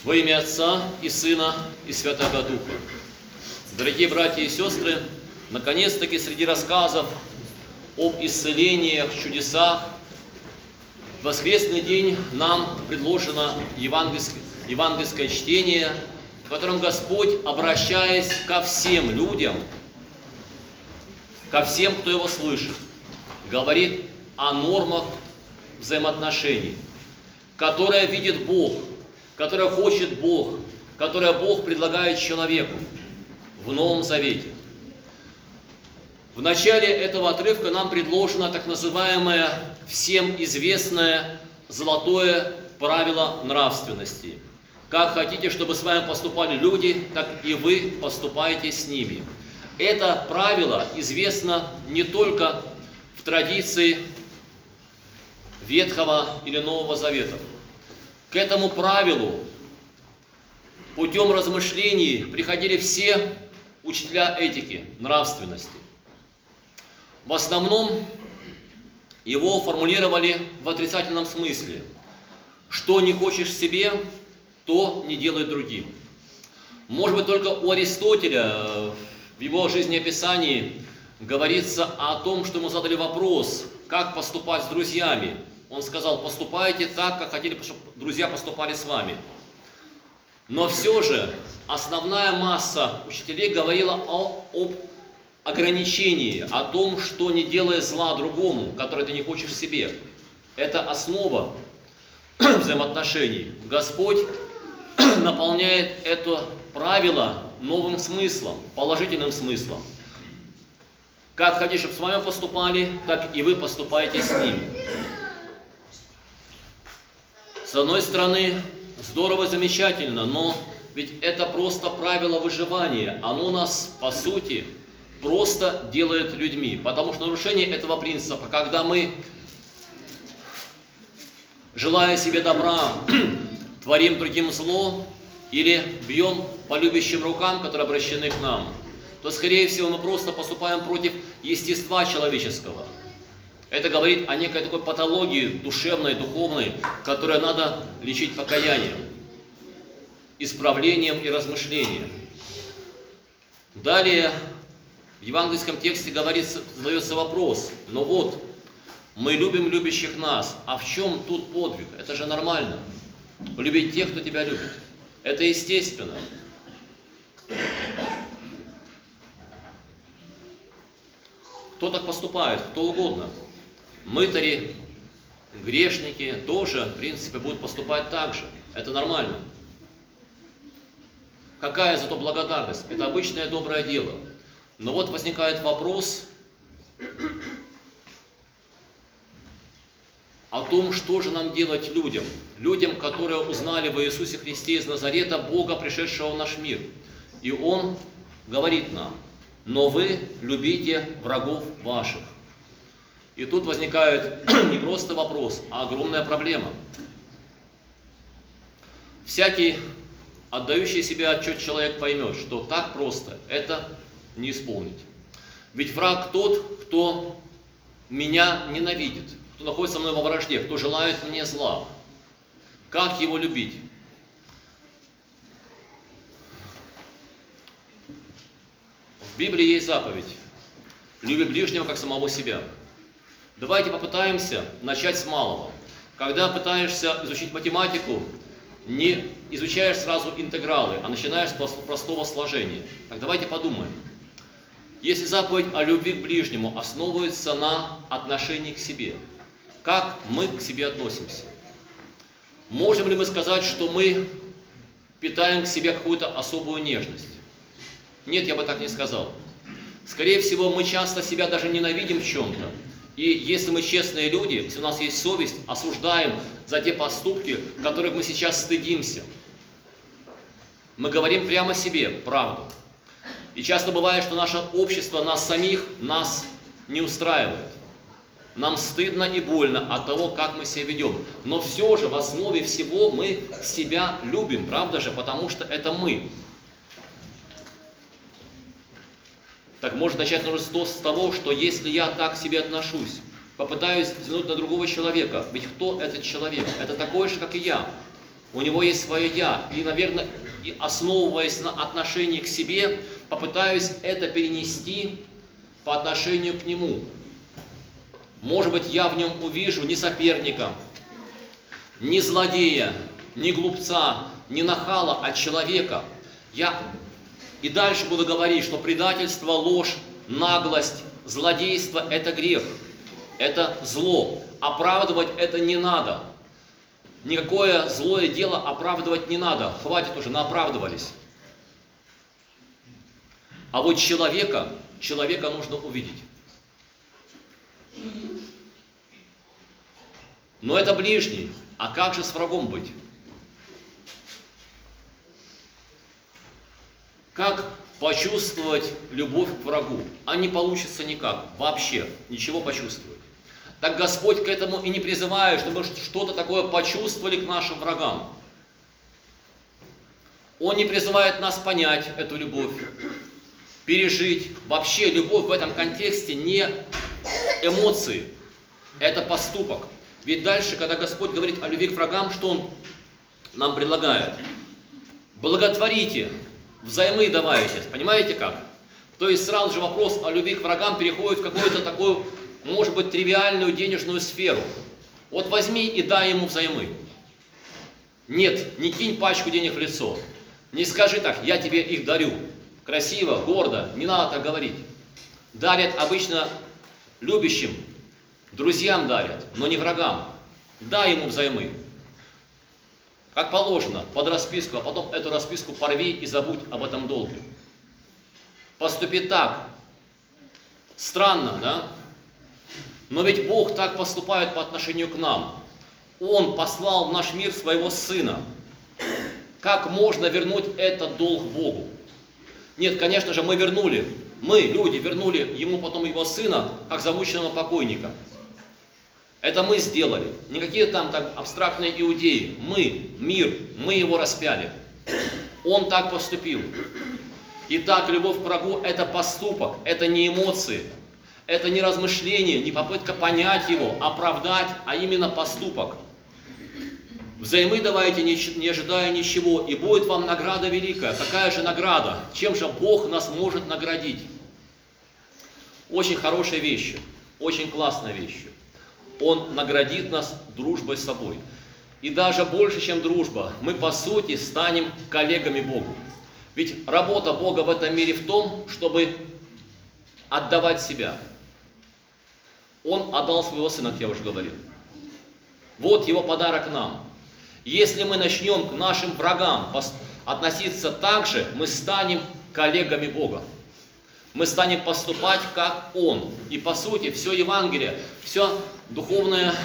Во имя Отца и Сына и Святого Духа. Дорогие братья и сестры, наконец-таки среди рассказов об исцелениях, чудесах, в воскресный день нам предложено евангельское чтение, в котором Господь, обращаясь ко всем людям, ко всем, кто его слышит, говорит о нормах взаимоотношений, которые видит Бог, которое хочет Бог, которое Бог предлагает человеку в Новом Завете. В начале этого отрывка нам предложено так называемое всем известное золотое правило нравственности. Как хотите, чтобы с вами поступали люди, так и вы поступайте с ними. Это правило известно не только в традиции Ветхого или Нового Завета. К этому правилу путем размышлений приходили все учителя этики, нравственности. В основном его формулировали в отрицательном смысле. Что не хочешь себе, то не делай другим. Может быть, только у Аристотеля в его жизнеописании говорится о том, что ему задали вопрос, как поступать с друзьями. Он сказал: поступайте так, как хотели, чтобы друзья поступали с вами. Но все же основная масса учителей говорила об ограничении, о том, что не делай зла другому, которое ты не хочешь себе. Это основа взаимоотношений. Господь наполняет это правило новым смыслом, положительным смыслом. Как хотите, чтобы с вами поступали, так и вы поступаете с ними. С одной стороны, здорово, замечательно, но ведь это просто правило выживания. Оно нас, по сути, просто делает людьми. Потому что нарушение этого принципа, когда мы, желая себе добра, творим другим зло или бьем по любящим рукам, которые обращены к нам, то, скорее всего, мы просто поступаем против естества человеческого. Это говорит о некой такой патологии душевной, духовной, которую надо лечить покаянием, исправлением и размышлением. Далее в евангельском тексте задается вопрос: ну вот, мы любим любящих нас, а в чем тут подвиг? Это же нормально. Любить тех, кто тебя любит. Это естественно. Кто так поступает? Кто угодно. Мытари, грешники тоже, в принципе, будут поступать так же. Это нормально. Какая зато благодарность? Это обычное доброе дело. Но вот возникает вопрос о том, что же нам делать людям. Людям, которые узнали в Иисусе Христе из Назарета Бога, пришедшего в наш мир. И Он говорит нам: но вы любите врагов ваших. И тут возникает не просто вопрос, а огромная проблема. Всякий отдающий себе отчет человек поймет, что так просто это не исполнить. Ведь враг тот, кто меня ненавидит, кто находится со мной во вражде, кто желает мне зла. Как его любить? В Библии есть заповедь: люби ближнего, как самого себя. Давайте попытаемся начать с малого. Когда пытаешься изучить математику, не изучаешь сразу интегралы, а начинаешь с простого сложения. Так давайте подумаем. Если заповедь о любви к ближнему основывается на отношении к себе, как мы к себе относимся? Можем ли мы сказать, что мы питаем к себе какую-то особую нежность? Нет, я бы так не сказал. Скорее всего, мы часто себя даже ненавидим в чем-то. И если мы честные люди, если у нас есть совесть, осуждаем за те поступки, которых мы сейчас стыдимся. Мы говорим прямо себе правду. И часто бывает, что наше общество, нас самих, нас не устраивает. Нам стыдно и больно от того, как мы себя ведем. Но все же в основе всего мы себя любим, правда же? Потому что это мы. Так может начать нужно с того, что если я так к себе отношусь, попытаюсь взглянуть на другого человека, ведь кто этот человек? Это такой же, как и я. У него есть свое «я». И, наверное, основываясь на отношении к себе, попытаюсь это перенести по отношению к нему. Может быть, я в нем увижу не соперника, не злодея, не глупца, не нахала, а человека. Я и дальше буду говорить, что предательство, ложь, наглость, злодейство – это грех, это зло. Оправдывать это не надо. Никакое злое дело оправдывать не надо. Хватит уже, наоправдывались. А вот человека нужно увидеть. Но это ближний. А как же с врагом быть? Как почувствовать любовь к врагу? А не получится никак. Вообще ничего почувствовать. Так Господь к этому и не призывает, чтобы что-то такое почувствовали к нашим врагам. Он не призывает нас понять эту любовь, пережить. Вообще любовь в этом контексте не эмоции, это поступок. Ведь дальше, когда Господь говорит о любви к врагам, что Он нам предлагает? Благотворите, взаймы давайте. Понимаете как? То есть сразу же вопрос о любви к врагам переходит в какую-то такую, может быть, тривиальную денежную сферу. Вот возьми и дай ему взаймы. Нет, не кинь пачку денег в лицо. Не скажи так, я тебе их дарю. Красиво, гордо, не надо так говорить. Дарят обычно любящим, друзьям дарят, но не врагам. Дай ему взаймы. Как положено, под расписку, а потом эту расписку порви и забудь об этом долге. Поступи так. Странно, да? Но ведь Бог так поступает по отношению к нам. Он послал в наш мир своего Сына. Как можно вернуть этот долг Богу? Нет, конечно же, мы вернули. Мы, люди, вернули Ему потом Его Сына, как замученного покойника. Это мы сделали. Не какие там так абстрактные иудеи. Мы, мир, мы Его распяли. Он так поступил. Итак, любовь к врагу – это поступок, это не эмоции. Это не размышление, не попытка понять его, оправдать, а именно поступок. Взаймы давайте, не ожидая ничего, и будет вам награда великая. Какая же награда? Чем же Бог нас может наградить? Очень хорошие вещи, очень классные вещи. Он наградит нас дружбой с собой. И даже больше, чем дружба, мы по сути станем коллегами Богу. Ведь работа Бога в этом мире в том, чтобы отдавать себя. Он отдал своего Сына, как я уже говорил. Вот Его подарок нам. Если мы начнем к нашим врагам относиться так же, мы станем коллегами Бога. Мы станем поступать, как Он. И по сути, все Евангелие, вся духовность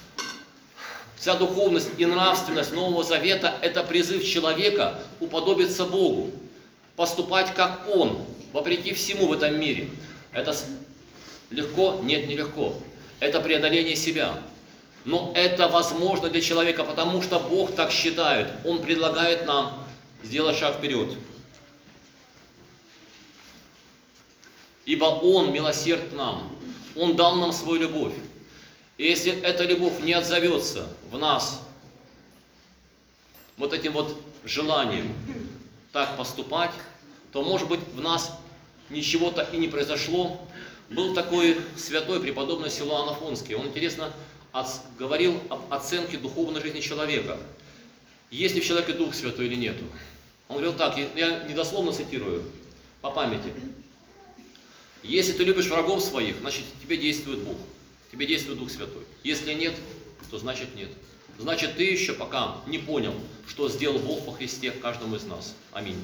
и нравственность Нового Завета – это призыв человека уподобиться Богу. Поступать, как Он, вопреки всему в этом мире. Это легко? Нет, нелегко. Это преодоление себя. Но это возможно для человека, потому что Бог так считает. Он предлагает нам сделать шаг вперед. Ибо Он милосерд к нам. Он дал нам свою любовь. И если эта любовь не отзовется в нас вот этим вот желанием так поступать, то, может быть, в нас ничего-то и не произошло. Был такой святой преподобный Силуан Афонский. Он, интересно, говорил об оценке духовной жизни человека. Есть ли в человеке Дух Святой или нету? Он говорил так, я недословно цитирую, по памяти. Если ты любишь врагов своих, значит, тебе действует Бог. Тебе действует Дух Святой. Если нет, то значит нет. Значит, ты еще пока не понял, что сделал Бог во Христе каждому из нас. Аминь.